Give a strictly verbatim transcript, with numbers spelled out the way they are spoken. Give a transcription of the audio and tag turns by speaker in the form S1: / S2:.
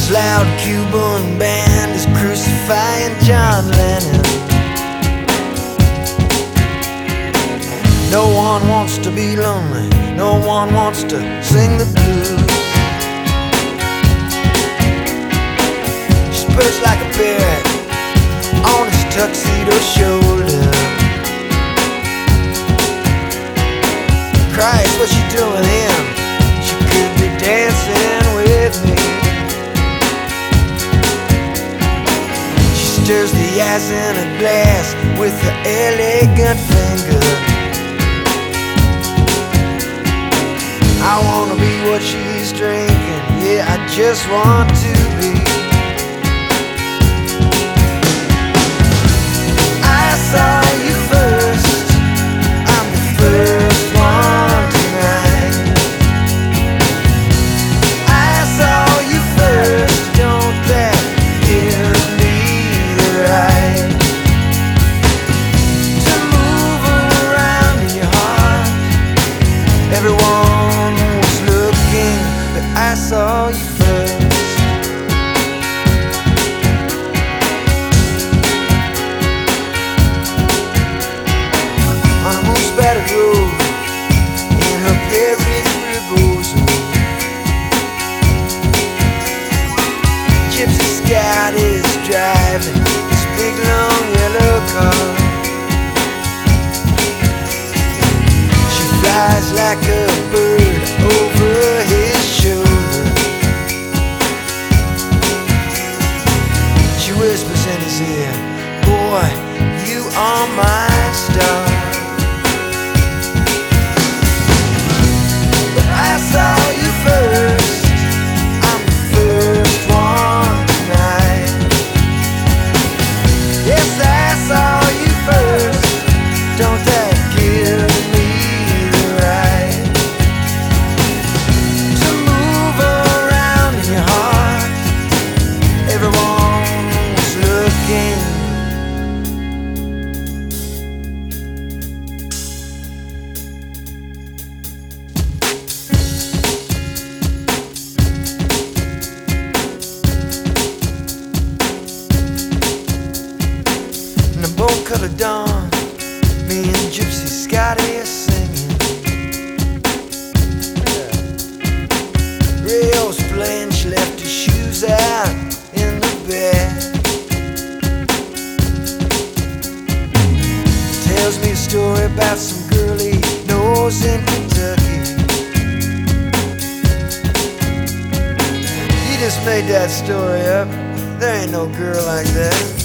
S1: loud Cuban band is crucifying John Lennon. No one wants to be lonely, no one wants to sing the blues. She perched like a parrot on his tuxedo shoulder. Christ, what's she doing him? She could be dancing with me. She stirs the ice in a glass with her elegant finger. I wanna be what she's drinking, yeah, I just want to be. I saw you first, I'm the first one tonight. I saw you first, don't that give me the right to move around in your heart? Everyone was looking, but I saw you first. On a moon-spattered road in her Paris Rebozo, Gypsy Scout is driving this big long yellow car. She flies like a bird over his shoulder. She whispers in his ear, boy, you are my star. But I saw you first, I'm the first one tonight. Yes, I saw you first, don't that give me the right to move around in your heart? Everyone was looking. In the bone colored dawn, me and Gypsy Scotty are singing. Rio's playing, she left her shoes out in the bed. Tells me a story about some girl he knows in Kentucky. He just made that story up, there ain't no girl like that.